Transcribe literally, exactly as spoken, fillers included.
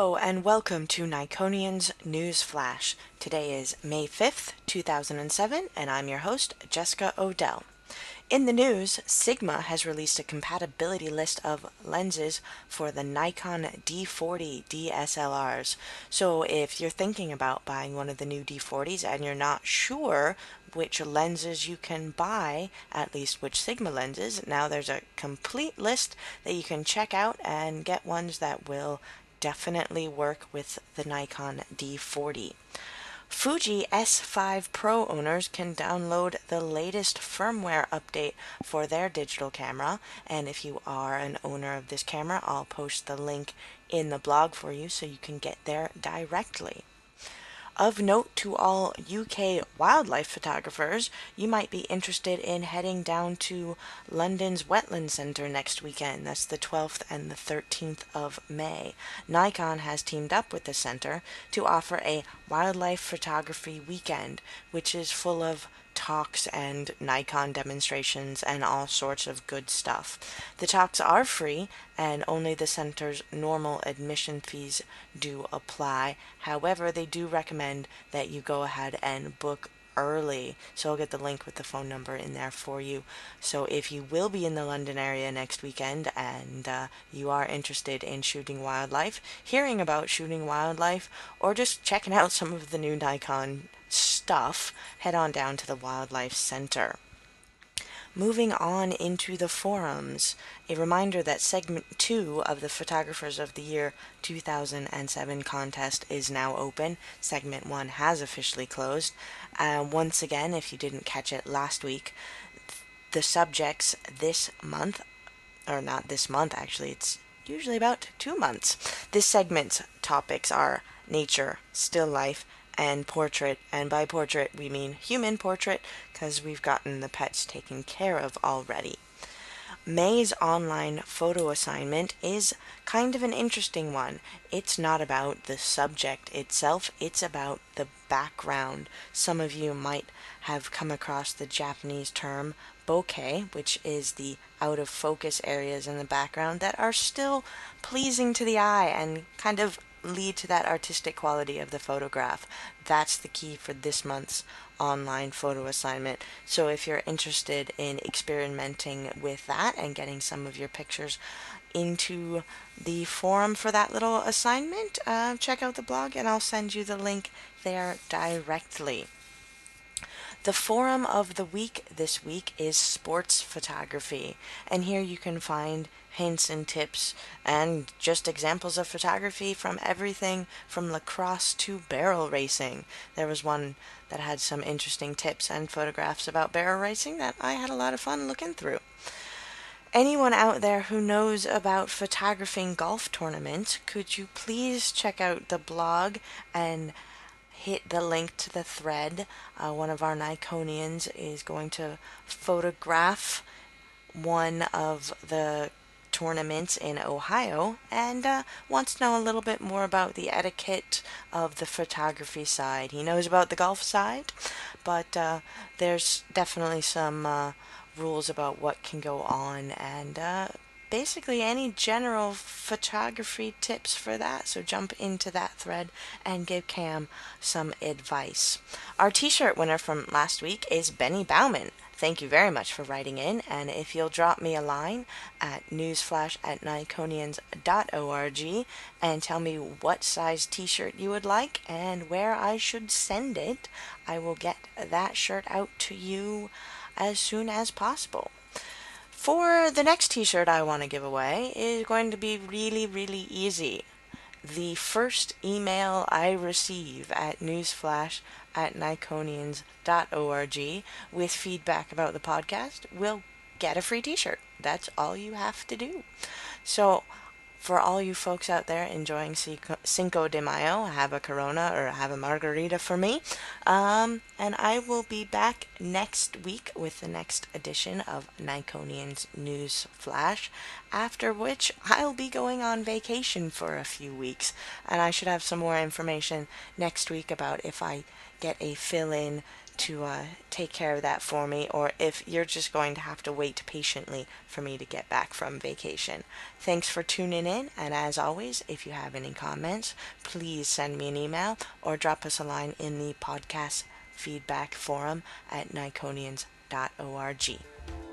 Hello and welcome to Nikonian's News Flash. Today is May fifth, two thousand seven, and I'm your host, Jessica Odell. In the news, Sigma has released a compatibility list of lenses for the Nikon D forty D S L Rs. So if you're thinking about buying one of the new D forties and you're not sure which lenses you can buy, at least which Sigma lenses, now there's a complete list that you can check out and get ones that will definitely work with the Nikon D forty. Fuji S five Pro owners can download the latest firmware update for their digital camera, and if you are an owner of this camera, I'll post the link in the blog for you so you can get there directly. Of note to all U K wildlife photographers, you might be interested in heading down to London's Wetland Centre next weekend. That's the twelfth and the thirteenth of May. Nikon has teamed up with the centre to offer a wildlife photography weekend, which is full of talks and Nikon demonstrations and all sorts of good stuff. The talks are free and only the center's normal admission fees do apply. However, they do recommend that you go ahead and book early. So I'll get the link with the phone number in there for you. So if you will be in the London area next weekend and uh, you are interested in shooting wildlife, hearing about shooting wildlife, or just checking out some of the new Nikon stuff, head on down to the Wildlife Center. Moving on into the forums, a reminder that segment two of the Photographers of the Year two thousand seven contest is now open. Segment one has officially closed. Uh, once again, if you didn't catch it last week, the subjects this month, or not this month actually, it's usually about two months. This segment's topics are nature, still life, and portrait, and by portrait we mean human portrait because we've gotten the pets taken care of already. May's online photo assignment is kind of an interesting one. It's not about the subject itself, it's about the background. Some of you might have come across the Japanese term bokeh, which is the out of focus areas in the background that are still pleasing to the eye and kind of lead to that artistic quality of the photograph. That's the key for this month's online photo assignment. So if you're interested in experimenting with that and getting some of your pictures into the forum for that little assignment, uh, check out the blog and I'll send you the link there directly. The forum of the week this week is sports photography, and here you can find hints and tips and just examples of photography from everything from lacrosse to barrel racing. There was one that had some interesting tips and photographs about barrel racing that I had a lot of fun looking through. Anyone out there who knows about photographing golf tournaments, could you please check out the blog and hit the link to the thread. Uh, one of our Nikonians is going to photograph one of the tournaments in Ohio and uh, wants to know a little bit more about the etiquette of the photography side. He knows about the golf side, but uh, there's definitely some uh, rules about what can go on and uh, basically any general photography tips for that, so jump into that thread and give Cam some advice. Our t-shirt winner from last week is Benny Bauman. Thank you very much for writing in, and if you'll drop me a line at newsflash at nikonians dot org and tell me what size t-shirt you would like and where I should send it, I will get that shirt out to you as soon as possible. For the next t-shirt I want to give away is going to be really, really easy. The first email I receive at newsflash at nikonians dot org with feedback about the podcast will get a free t-shirt. That's all you have to do. So for all you folks out there enjoying Cinco de Mayo, have a Corona or have a margarita for me. Um, and I will be back next week with the next edition of Nikonian's News Flash, after which I'll be going on vacation for a few weeks. And I should have some more information next week about if I get a fill-in to uh, take care of that for me, or if you're just going to have to wait patiently for me to get back from vacation. Thanks for tuning in, and as always, if you have any comments, please send me an email or drop us a line in the podcast feedback forum at niconians dot org.